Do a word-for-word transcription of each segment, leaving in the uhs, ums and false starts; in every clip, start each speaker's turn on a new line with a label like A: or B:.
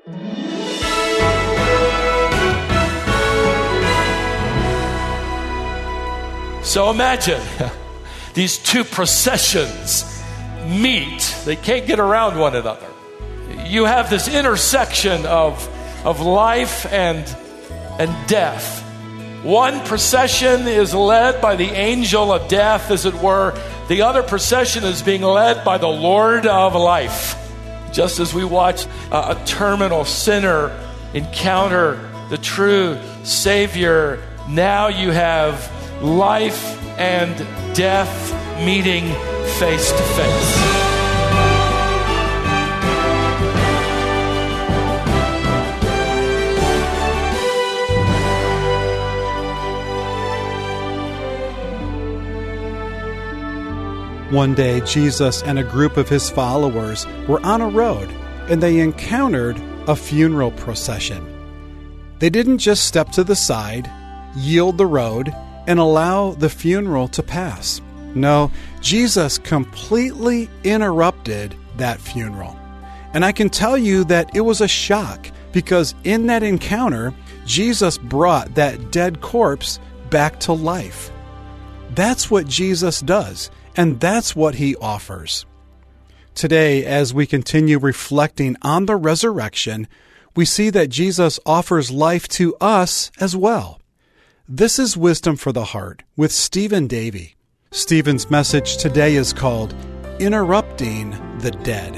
A: So imagine these two processions meet. They can't get around one another. You have this intersection of, of life and, and death. One procession is led by the angel of death, as it were. The other procession is being led by the Lord of life. Just as we watch a, a terminal sinner encounter the true Savior, now you have life and death meeting face to face.
B: One day, Jesus and a group of his followers were on a road, and they encountered a funeral procession. They didn't just step to the side, yield the road, and allow the funeral to pass. No, Jesus completely interrupted that funeral. And I can tell you that it was a shock, because in that encounter, Jesus brought that dead corpse back to life. That's what Jesus does, and that's what he offers. Today, as we continue reflecting on the resurrection, we see that Jesus offers life to us as well. This is Wisdom for the Heart with Stephen Davey. Stephen's message today is called Interrupting the Dead.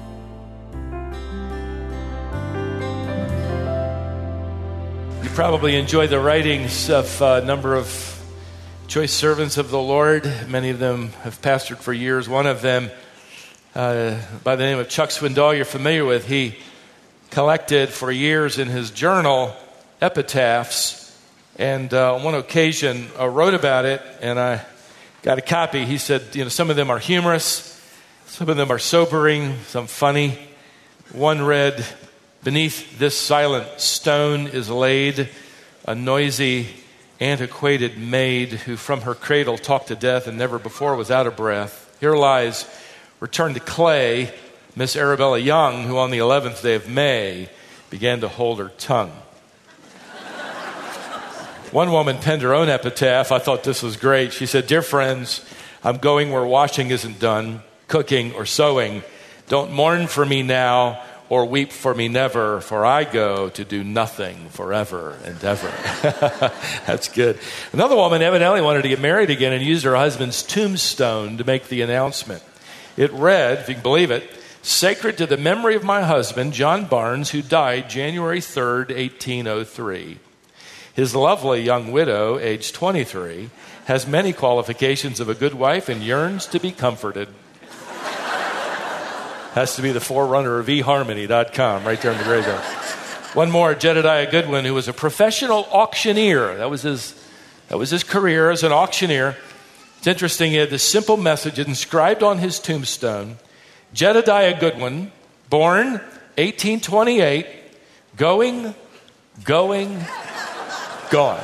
A: You probably enjoy the writings of a number of choice servants of the Lord. Many of them have pastored for years. One of them, uh, by the name of Chuck Swindoll, you're familiar with. He collected for years in his journal epitaphs, and uh, on one occasion uh, wrote about it, and I got a copy. He said, you know, some of them are humorous, some of them are sobering, some funny. One read, "Beneath this silent stone is laid a noisy, antiquated maid who from her cradle talked to death and never before was out of breath. Here lies, returned to clay, Miss Arabella Young, who on the eleventh day of May began to hold her tongue." One woman penned her own epitaph. I thought this was great. She said, "Dear friends, I'm going where washing isn't done, cooking or sewing. Don't mourn for me now or weep for me never, for I go to do nothing forever and ever." That's good. Another woman evidently wanted to get married again and used her husband's tombstone to make the announcement. It read, if you can believe it, "Sacred to the memory of my husband, John Barnes, who died January third, eighteen oh three. His lovely young widow, age twenty-three, has many qualifications of a good wife and yearns to be comforted." Has to be the forerunner of e harmony dot com right there in the graveyard. One more, Jedediah Goodwin, who was a professional auctioneer. That was his, that was his career as an auctioneer. It's interesting, he had this simple message inscribed on his tombstone. Jedediah Goodwin, born eighteen twenty-eight, going, going, gone.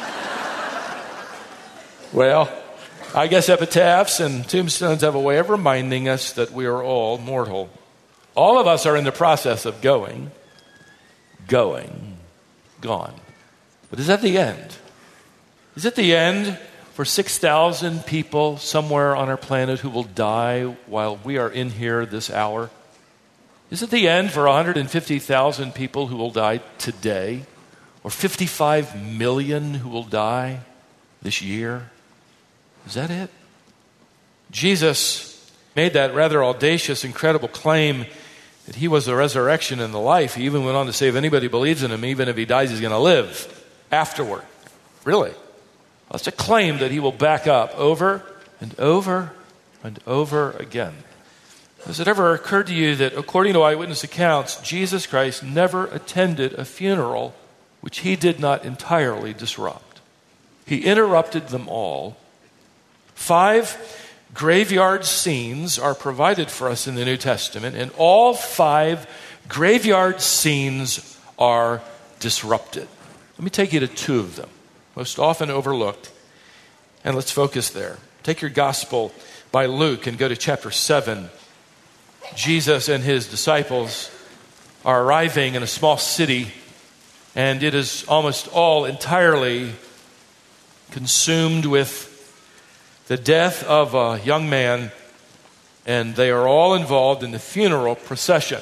A: Well, I guess epitaphs and tombstones have a way of reminding us that we are all mortal. All of us are in the process of going, going, gone. But is that the end? Is it the end for six thousand people somewhere on our planet who will die while we are in here this hour? Is it the end for one hundred fifty thousand people who will die today? Or fifty-five million who will die this year? Is that it? Jesus made that rather audacious, incredible claim that he was the resurrection and the life. He even went on to say if anybody believes in him, even if he dies, he's going to live afterward. Really? That's a claim that he will back up over and over and over again. Has it ever occurred to you that according to eyewitness accounts, Jesus Christ never attended a funeral which he did not entirely disrupt? He interrupted them all. Five graveyard scenes are provided for us in the New Testament, and all five graveyard scenes are disrupted. Let me take you to two of them, most often overlooked, and let's focus there. Take your gospel by Luke and go to chapter seven. Jesus and his disciples are arriving in a small city, and it is almost all entirely consumed with the death of a young man, and they are all involved in the funeral procession.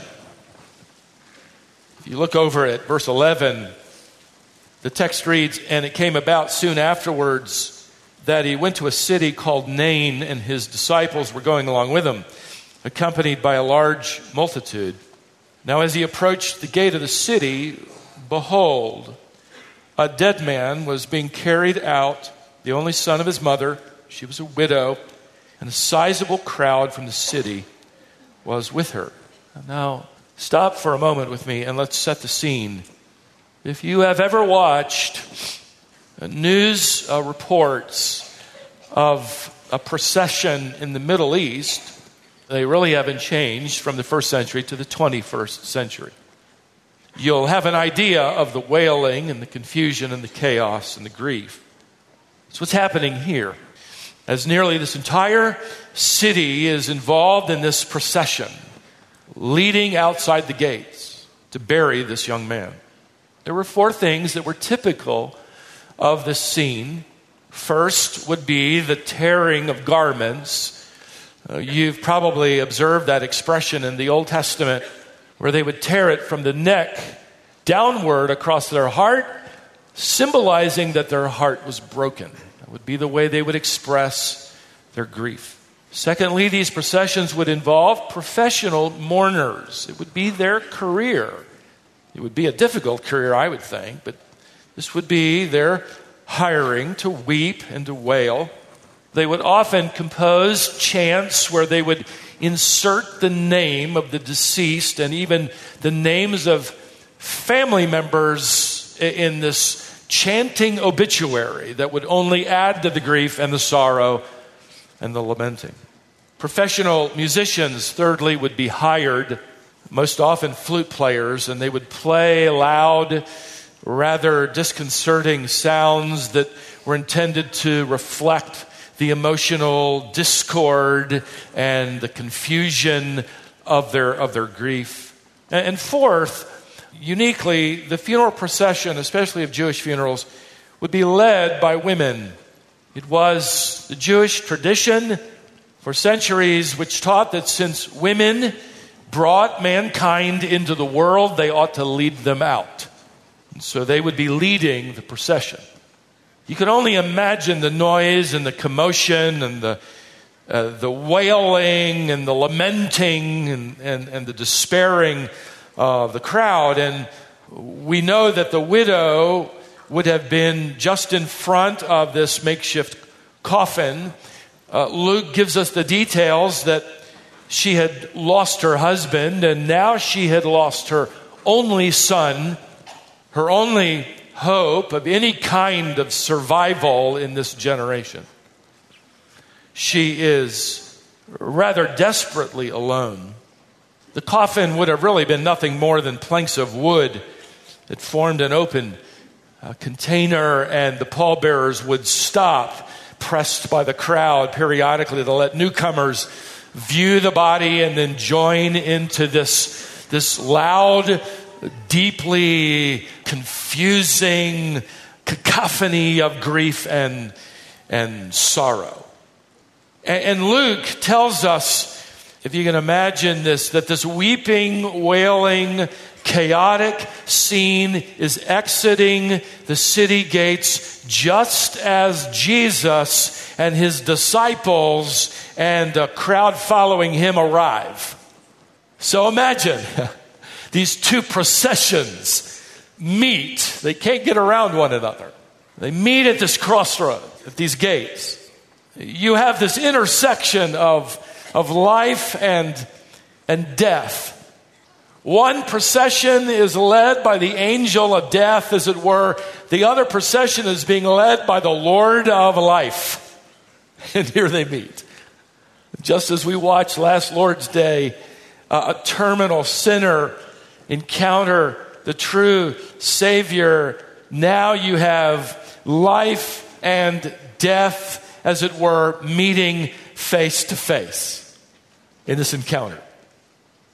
A: If you look over at verse eleven, the text reads, "And it came about soon afterwards that he went to a city called Nain, and his disciples were going along with him, accompanied by a large multitude. Now as he approached the gate of the city, behold, a dead man was being carried out, the only son of his mother. She was a widow, and a sizable crowd from the city was with her." Now, stop for a moment with me and let's set the scene. If you have ever watched news uh, reports of a procession in the Middle East, they really haven't changed from the first century to the twenty-first century. You'll have an idea of the wailing and the confusion and the chaos and the grief. It's what's happening here, as nearly this entire city is involved in this procession, leading outside the gates to bury this young man. There were four things that were typical of this scene. First would be the tearing of garments. Uh, you've probably observed that expression in the Old Testament, where they would tear it from the neck downward across their heart, symbolizing that their heart was broken. That would be the way they would express their grief. Secondly, these processions would involve professional mourners. It would be their career. It would be a difficult career, I would think, but this would be their hiring to weep and to wail. They would often compose chants where they would insert the name of the deceased and even the names of family members in this chanting obituary that would only add to the grief and the sorrow and the lamenting. Professional musicians, thirdly, would be hired, most often flute players, and they would play loud, rather disconcerting sounds that were intended to reflect the emotional discord and the confusion of their of their grief. And fourth, uniquely, the funeral procession, especially of Jewish funerals, would be led by women. It was the Jewish tradition for centuries which taught that since women brought mankind into the world, they ought to lead them out. And so they would be leading the procession. You can only imagine the noise and the commotion and the uh, the wailing and the lamenting and, and, and the despairing of the crowd. And we know that the widow would have been just in front of this makeshift coffin. Uh, Luke gives us the details that she had lost her husband, and now she had lost her only son, her only hope of any kind of survival in this generation. She is rather desperately alone. The coffin would have really been nothing more than planks of wood that formed an open uh, container, and the pallbearers would stop, pressed by the crowd periodically, to let newcomers view the body and then join into this, this loud, deeply confusing cacophony of grief and, and sorrow. And, and Luke tells us, if you can imagine this, that this weeping, wailing, chaotic scene is exiting the city gates just as Jesus and his disciples and a crowd following him arrive. So imagine these two processions meet. They can't get around one another. They meet at this crossroad, at these gates. You have this intersection of, of life and, and death. One procession is led by the angel of death, as it were. The other procession is being led by the Lord of life. And here they meet. Just as we watched last Lord's Day, uh, a terminal sinner encounter the true Savior. Now you have life and death, as it were, meeting face to face in this encounter.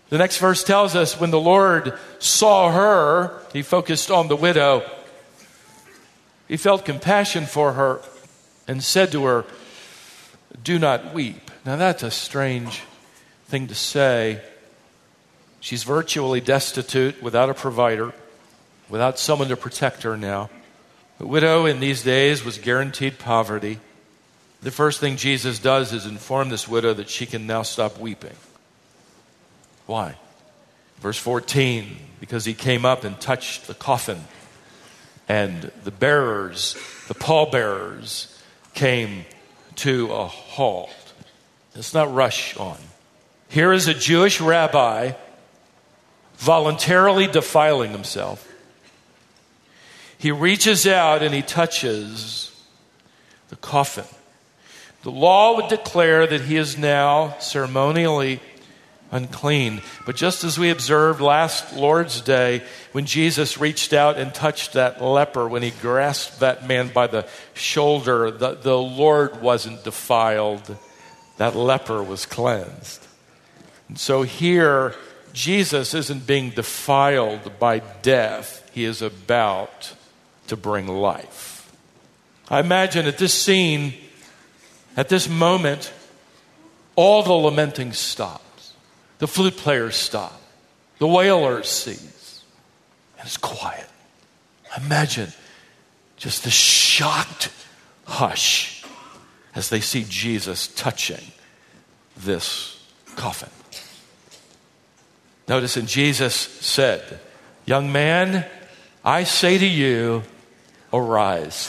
A: The next verse tells us when the Lord saw her, he focused on the widow. He felt compassion for her and said to her, "Do not weep." Now that's a strange thing to say. She's virtually destitute, without a provider, without someone to protect her now. The widow in these days was guaranteed poverty. The first thing Jesus does is inform this widow that she can now stop weeping. Why? Verse fourteen, because he came up and touched the coffin, and the bearers, the pallbearers, came to a halt. Let's not rush on. Here is a Jewish rabbi voluntarily defiling himself. He reaches out and he touches the coffin. The law would declare that he is now ceremonially unclean. But just as we observed last Lord's Day, when Jesus reached out and touched that leper, when he grasped that man by the shoulder, the, the Lord wasn't defiled. That leper was cleansed. And so here, Jesus isn't being defiled by death. He is about to bring life. I imagine at this scene, at this moment, all the lamenting stops. The flute players stop. The wailers cease. And it's quiet. Imagine just the shocked hush as they see Jesus touching this coffin. Notice, and Jesus said, "Young man, I say to you, arise."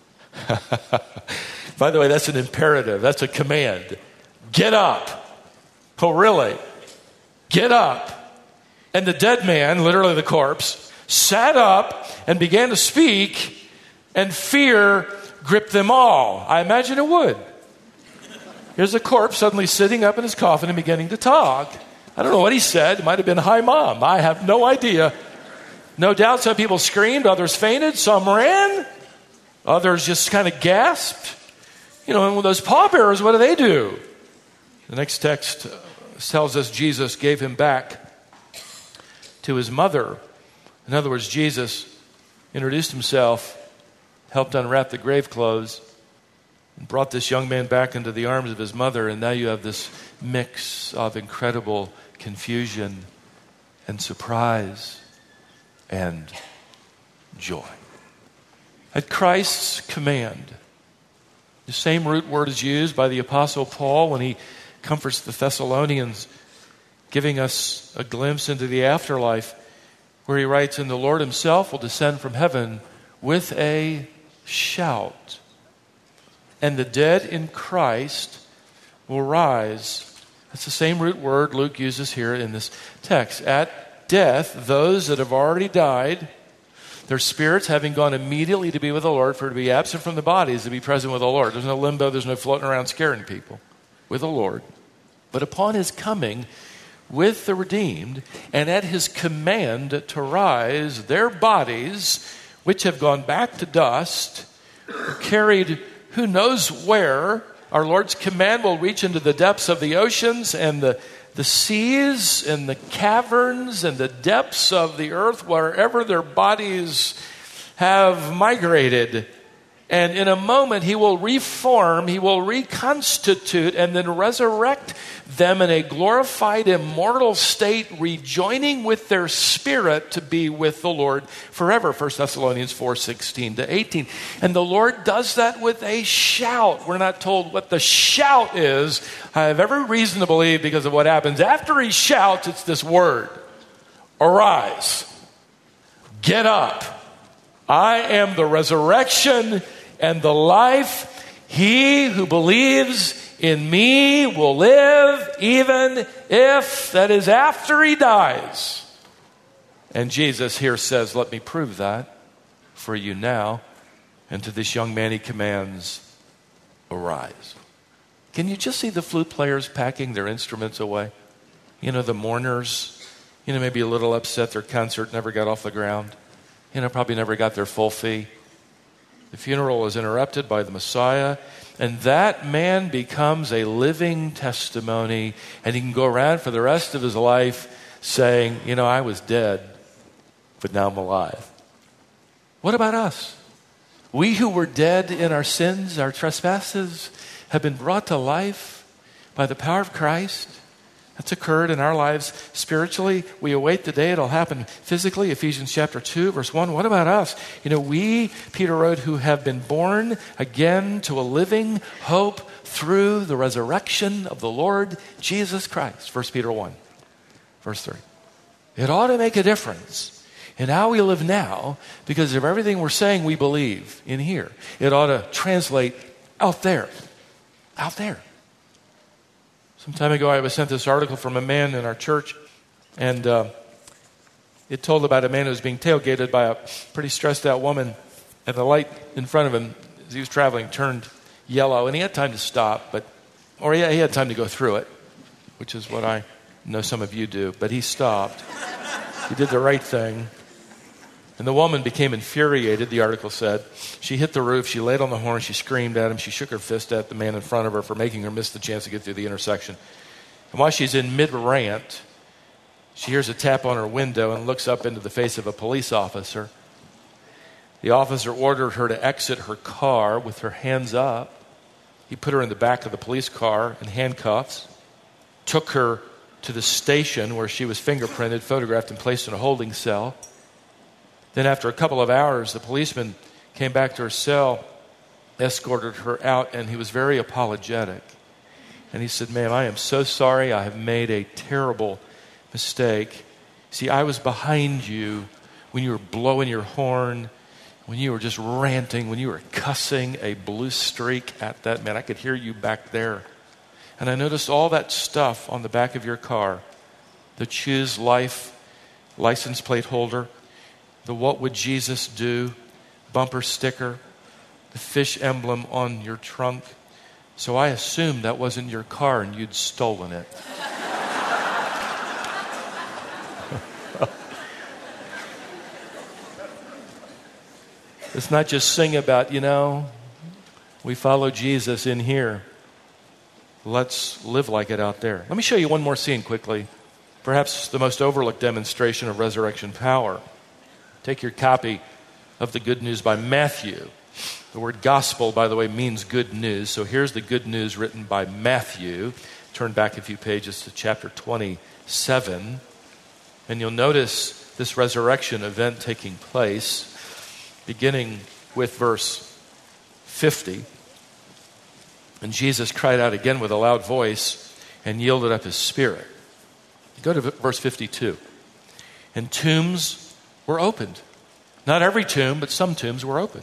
A: By the way, that's an imperative. That's a command. Get up. Oh, really? Get up. And the dead man, literally the corpse, sat up and began to speak, and fear gripped them all. I imagine it would. Here's a corpse suddenly sitting up in his coffin and beginning to talk. I don't know what he said. It might have been, "Hi, Mom." I have no idea. No doubt some people screamed, others fainted, some ran, others just kind of gasped. You know, and with those pallbearers, what do they do? The next text tells us Jesus gave him back to his mother. In other words, Jesus introduced himself, helped unwrap the grave clothes, and brought this young man back into the arms of his mother. And now you have this mix of incredible confusion and surprise and joy. At Christ's command, the same root word is used by the Apostle Paul when he comforts the Thessalonians, giving us a glimpse into the afterlife, where he writes, "And the Lord himself will descend from heaven with a shout, and the dead in Christ will rise." That's the same root word Luke uses here in this text. At death, those that have already died, their spirits having gone immediately to be with the Lord, for to be absent from the body is to be present with the Lord. There's no limbo, there's no floating around scaring people. With the Lord. But upon his coming with the redeemed, and at his command to rise, their bodies, which have gone back to dust, are carried who knows where. Our Lord's command will reach into the depths of the oceans and the, the seas and the caverns and the depths of the earth, wherever their bodies have migrated. And in a moment, he will reform, he will reconstitute, and then resurrect them in a glorified, immortal state, rejoining with their spirit to be with the Lord forever. First Thessalonians four, sixteen to eighteen. And the Lord does that with a shout. We're not told what the shout is. I have every reason to believe, because of what happens after he shouts, it's this word: arise, get up. I am the resurrection and the life. He who believes in me will live even if, that is, after he dies. And Jesus here says, let me prove that for you now. And to this young man he commands, arise. Can you just see the flute players packing their instruments away? You know, the mourners, you know, maybe a little upset their concert never got off the ground. You know, probably never got their full fee. The funeral is interrupted by the Messiah, and that man becomes a living testimony, and he can go around for the rest of his life saying, you know, I was dead, but now I'm alive. What about us? We who were dead in our sins, our trespasses, have been brought to life by the power of Christ. That's occurred in our lives spiritually. We await the day it'll happen physically. Ephesians chapter two, verse one. What about us? You know, we, Peter wrote, who have been born again to a living hope through the resurrection of the Lord Jesus Christ. First Peter one, verse three. It ought to make a difference in how we live now because of everything we're saying we believe in here. It ought to translate out there. Out there. Some time ago, I was sent this article from a man in our church, and uh, it told about a man who was being tailgated by a pretty stressed out woman, and the light in front of him as he was traveling turned yellow, and he had time to stop, but or he, he had time to go through it, which is what I know some of you do, but he stopped. He did the right thing. And the woman became infuriated, the article said. She hit the roof, she laid on the horn, she screamed at him, she shook her fist at the man in front of her for making her miss the chance to get through the intersection. And while she's in mid-rant, she hears a tap on her window and looks up into the face of a police officer. The officer ordered her to exit her car with her hands up. He put her in the back of the police car in handcuffs, took her to the station where she was fingerprinted, photographed, and placed in a holding cell. Then after a couple of hours, the policeman came back to her cell, escorted her out, and he was very apologetic. And he said, ma'am, I am so sorry. I have made a terrible mistake. See, I was behind you when you were blowing your horn, when you were just ranting, when you were cussing a blue streak at that man. I could hear you back there. And I noticed all that stuff on the back of your car, the Choose Life license plate holder, the What Would Jesus Do bumper sticker, the fish emblem on your trunk. So I assumed that wasn't your car and you'd stolen it. Let's not just sing about, you know, we follow Jesus in here. Let's live like it out there. Let me show you one more scene quickly. Perhaps the most overlooked demonstration of resurrection power. Take your copy of the Good News by Matthew. The word gospel, by the way, means good news. So here's the good news written by Matthew. Turn back a few pages to chapter twenty-seven. And you'll notice this resurrection event taking place, beginning with verse fifty. And Jesus cried out again with a loud voice and yielded up his spirit. Go to verse fifty-two. And tombs were opened. Not every tomb, but some tombs were opened.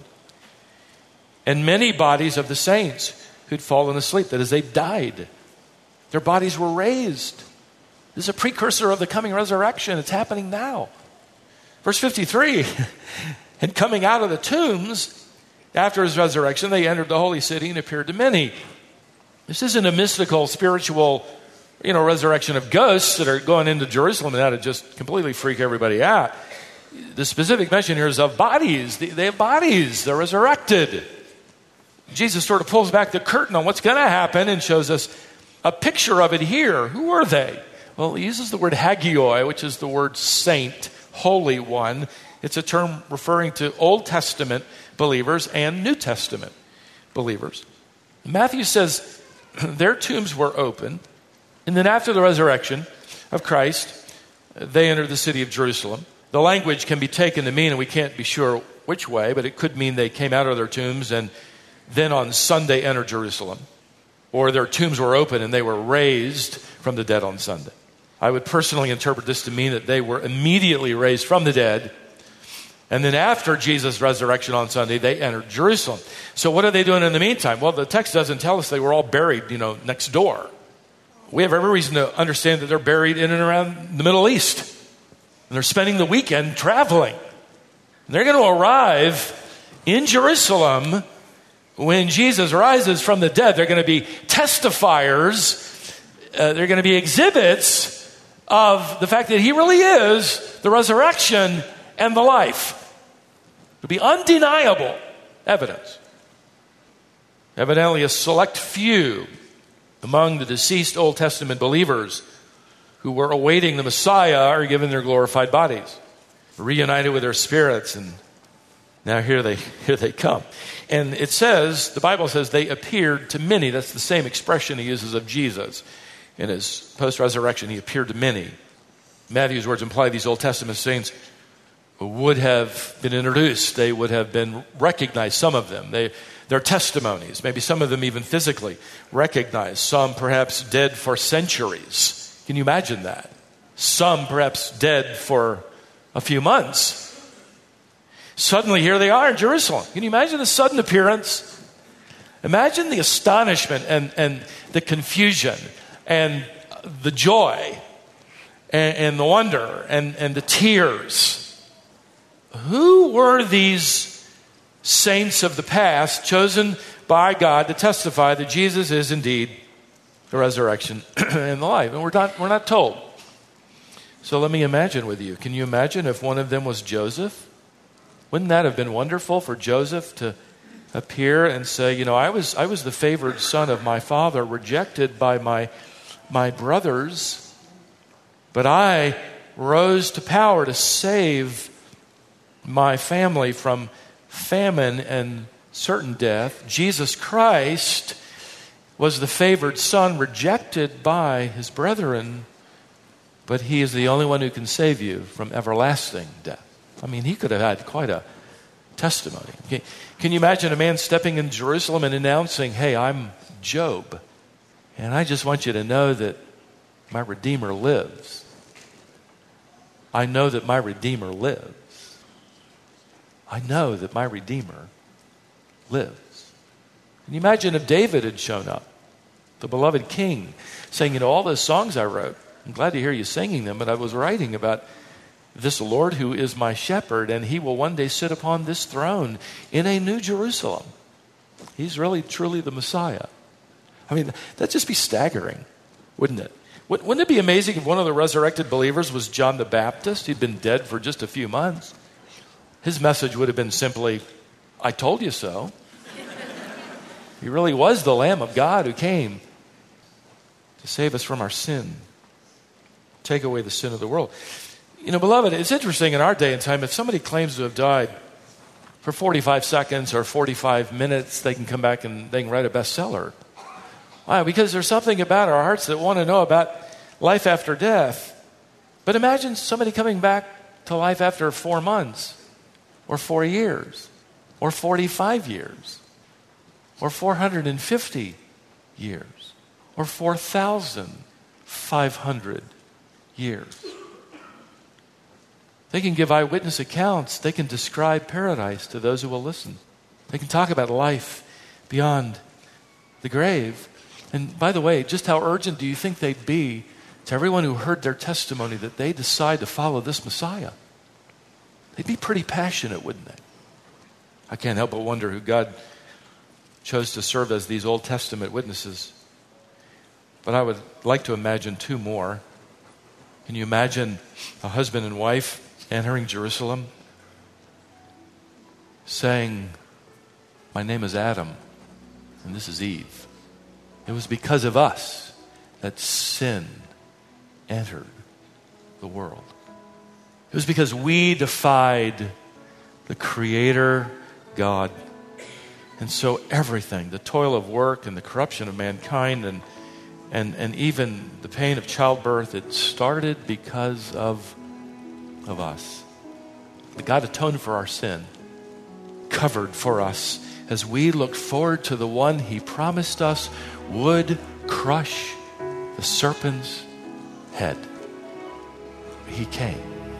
A: And many bodies of the saints who'd fallen asleep, that is, they died, their bodies were raised. This is a precursor of the coming resurrection. It's happening now. Verse fifty-three, and coming out of the tombs, after his resurrection, they entered the holy city and appeared to many. This isn't a mystical, spiritual, you know, resurrection of ghosts that are going into Jerusalem now to just completely freak everybody out. The specific mention here is of bodies. They have bodies. They're resurrected. Jesus sort of pulls back the curtain on what's going to happen and shows us a picture of it here. Who are they? Well, he uses the word hagioi, which is the word saint, holy one. It's a term referring to Old Testament believers and New Testament believers. Matthew says their tombs were open, and then after the resurrection of Christ, they entered the city of Jerusalem. The language can be taken to mean, and we can't be sure which way, but it could mean they came out of their tombs and then on Sunday entered Jerusalem. Or their tombs were open and they were raised from the dead on Sunday. I would personally interpret this to mean that they were immediately raised from the dead. And then after Jesus' resurrection on Sunday, they entered Jerusalem. So what are they doing in the meantime? Well, the text doesn't tell us they were all buried, you know, next door. We have every reason to understand that they're buried in and around the Middle East. And they're spending the weekend traveling. And they're going to arrive in Jerusalem when Jesus rises from the dead. They're going to be testifiers. Uh, they're going to be exhibits of the fact that he really is the resurrection and the life. It'll be undeniable evidence. Evidently, a select few among the deceased Old Testament believers who were awaiting the Messiah are given their glorified bodies, reunited with their spirits, and now here they here they come. And it says, the Bible says, they appeared to many. That's the same expression he uses of Jesus. In his post-resurrection, he appeared to many. Matthew's words imply these Old Testament saints would have been introduced. They would have been recognized, some of them. They, their testimonies, maybe some of them even physically recognized. Some perhaps dead for centuries. Can you imagine that? Some perhaps dead for a few months. Suddenly here they are in Jerusalem. Can you imagine the sudden appearance? Imagine the astonishment and, and the confusion and the joy and, and the wonder and, and the tears. Who were these saints of the past chosen by God to testify that Jesus is indeed the resurrection and the life? And we're not, we're not told. So let me imagine with you. Can you imagine if one of them was Joseph? Wouldn't that have been wonderful for Joseph to appear and say, you know, I was I was the favored son of my father, rejected by my my brothers, but I rose to power to save my family from famine and certain death. Jesus Christ was the favored son, rejected by his brethren, but he is the only one who can save you from everlasting death. I mean, he could have had quite a testimony. Okay. Can you imagine a man stepping in Jerusalem and announcing, hey, I'm Job, and I just want you to know that my Redeemer lives. I know that my Redeemer lives. I know that my Redeemer lives. Can you imagine if David had shown up, the beloved king, saying, you know, all those songs I wrote, I'm glad to hear you singing them, but I was writing about this Lord who is my shepherd, and he will one day sit upon this throne in a new Jerusalem. He's really, truly the Messiah. I mean, that'd just be staggering, wouldn't it? Wouldn't it be amazing if one of the resurrected believers was John the Baptist? He'd been dead for just a few months. His message would have been simply, I told you so. He really was the Lamb of God who came to save us from our sin, take away the sin of the world. You know, beloved, it's interesting in our day and time, if somebody claims to have died for forty-five seconds or forty-five minutes, they can come back and they can write a bestseller. Why? Because there's something about our hearts that want to know about life after death. But imagine somebody coming back to life after four months or four years or forty-five years or four hundred fifty years or four thousand five hundred years. They can give eyewitness accounts. They can describe paradise to those who will listen. They can talk about life beyond the grave. And by the way, just how urgent do you think they'd be to everyone who heard their testimony that they decide to follow this Messiah? They'd be pretty passionate, wouldn't they? I can't help but wonder who God chose to serve as these Old Testament witnesses. But I would like to imagine two more. Can you imagine a husband and wife entering Jerusalem, saying, my name is Adam, and this is Eve. It was because of us that sin entered the world. It was because we defied the Creator God. And so everything, the toil of work and the corruption of mankind and, and, and even the pain of childbirth, it started because of of us. But God atoned for our sin, covered for us as we looked forward to the one he promised us would crush the serpent's head. He came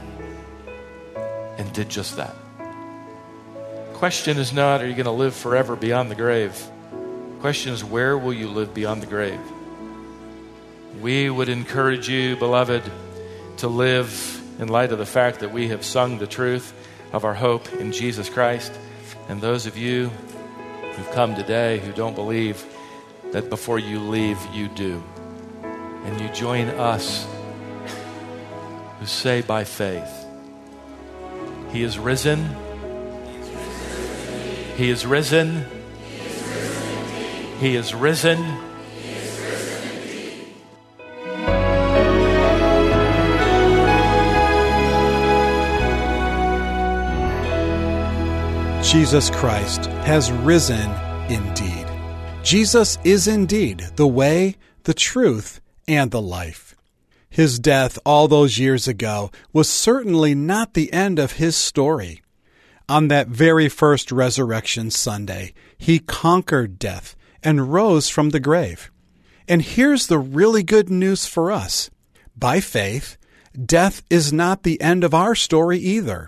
A: and did just that. Question is not, are you going to live forever beyond the grave? Question is, where will you live beyond the grave? We would encourage you, beloved, to live in light of the fact that we have sung the truth of our hope in Jesus Christ. And those of you who've come today who don't believe, that before you leave, you do. And you join us who say by faith, he is risen. He is risen. He is risen.
B: Jesus Christ has risen indeed. Jesus is indeed the way, the truth, and the life. His death all those years ago was certainly not the end of his story. On that very first Resurrection Sunday, he conquered death and rose from the grave. And here's the really good news for us. By faith, death is not the end of our story either.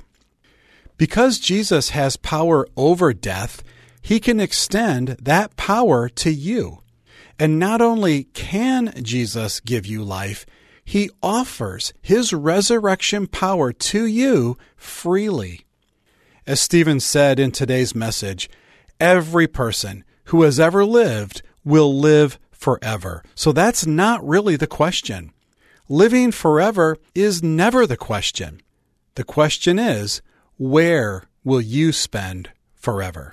B: Because Jesus has power over death, he can extend that power to you. And not only can Jesus give you life, he offers his resurrection power to you freely. As Stephen said in today's message, every person who has ever lived will live forever. So that's not really the question. Living forever is never the question. The question is, where will you spend forever?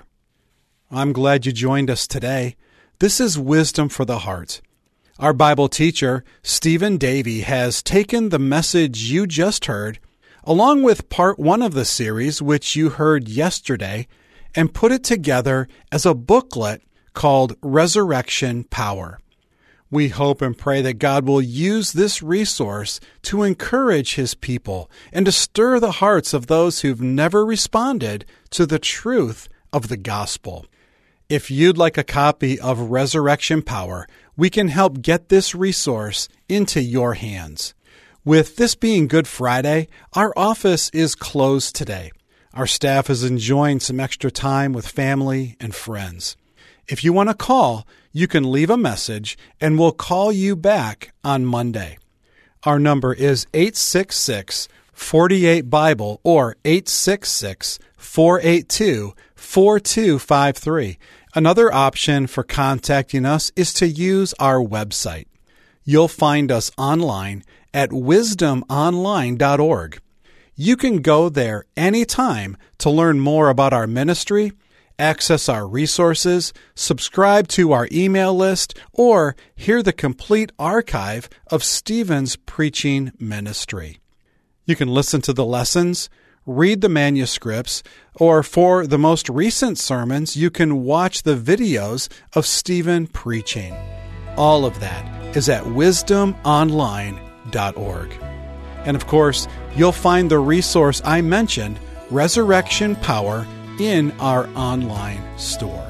B: I'm glad you joined us today. This is Wisdom for the Heart. Our Bible teacher, Stephen Davey, has taken the message you just heard, along with part one of the series, which you heard yesterday, and put it together as a booklet called Resurrection Power. We hope and pray that God will use this resource to encourage his people and to stir the hearts of those who've never responded to the truth of the gospel. If you'd like a copy of Resurrection Power, we can help get this resource into your hands. With this being Good Friday, our office is closed today. Our staff is enjoying some extra time with family and friends. If you want to call, you can leave a message and we'll call you back on Monday. Our number is eight six six, four eight, Bible or eight six six, four eight two, four two five three. Another option for contacting us is to use our website. You'll find us online at wisdom online dot org. You can go there anytime to learn more about our ministry, access our resources, subscribe to our email list, or hear the complete archive of Stephen's preaching ministry. You can listen to the lessons, read the manuscripts, or for the most recent sermons, you can watch the videos of Stephen preaching. All of that is at wisdom online dot org. And of course, you'll find the resource I mentioned, Resurrection Power, in our online store.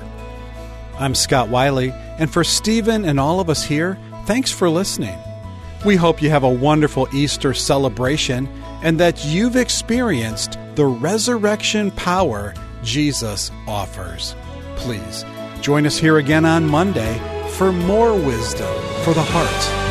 B: I'm Scott Wiley, and for Stephen and all of us here, thanks for listening. We hope you have a wonderful Easter celebration and that you've experienced the resurrection power Jesus offers. Please join us here again on Monday for more wisdom for the heart.